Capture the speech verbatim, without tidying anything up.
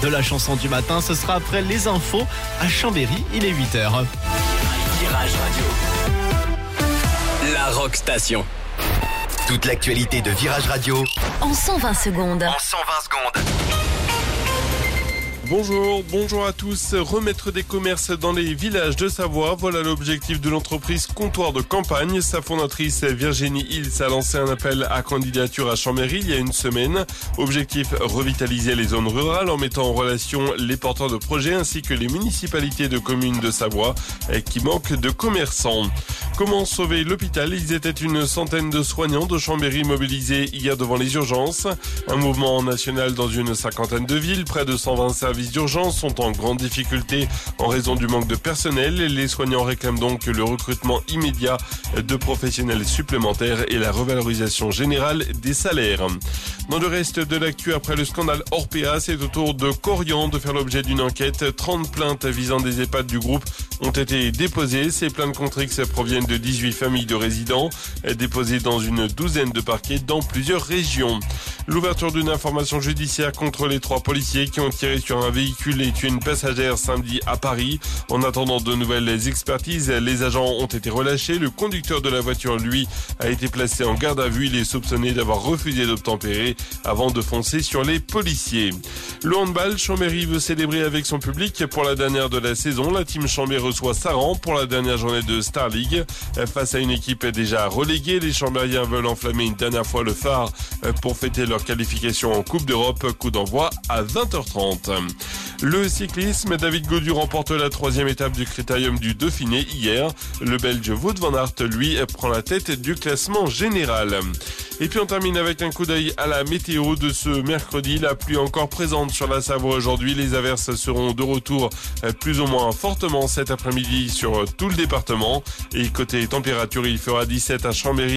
de la chanson du matin. Ce sera après les infos à Chambéry. Il est huit heures. Virage Radio, la Rock Station. Toute l'actualité de Virage Radio en cent vingt secondes. En cent vingt secondes. Bonjour, bonjour à tous. Remettre des commerces dans les villages de Savoie, voilà l'objectif de l'entreprise Comptoir de Campagne. Sa fondatrice Virginie Hills a lancé un appel à candidature à Chambéry il y a une semaine. Objectif, revitaliser les zones rurales en mettant en relation les porteurs de projets ainsi que les municipalités de communes de Savoie qui manquent de commerçants. Comment sauver l'hôpital? Ils étaient une centaine de soignants de Chambéry mobilisés hier devant les urgences. Un mouvement national dans une cinquantaine de villes, près de cent vingt services d'urgence sont en grande difficulté en raison du manque de personnel. Les soignants réclament donc le recrutement immédiat de professionnels supplémentaires et la revalorisation générale des salaires. Dans le reste de l'actu, après le scandale Orpea, c'est au tour de Corian de faire l'objet d'une enquête. trente plaintes visant des EHPAD du groupe ont été déposées. Ces plaintes contre X proviennent de dix-huit familles de résidents, déposées dans une douzaine de parquets dans plusieurs régions. L'ouverture d'une information judiciaire contre les trois policiers qui ont tiré sur un véhicule et tué une passagère samedi à Paris. En attendant de nouvelles expertises, les agents ont été relâchés. Le conducteur de la voiture, lui, a été placé en garde à vue. Il est soupçonné d'avoir refusé d'obtempérer avant de foncer sur les policiers. Le handball, Chambéry veut célébrer avec son public pour la dernière de la saison. La team Chambéry reçoit Saran pour la dernière journée de Star League. Face à une équipe déjà reléguée, les Chambériens veulent enflammer une dernière fois le phare pour fêter leur qualification en Coupe d'Europe. Coup d'envoi à vingt heures trente. Le cyclisme, David Gaudu remporte la troisième étape du Critérium du Dauphiné hier. Le Belge Wout van Aert, lui, prend la tête du classement général. Et puis on termine avec un coup d'œil à la météo de ce mercredi. La pluie encore présente sur la Savoie aujourd'hui. Les averses seront de retour plus ou moins fortement cet après-midi sur tout le département. Et côté température, il fera dix-sept à Chambéry.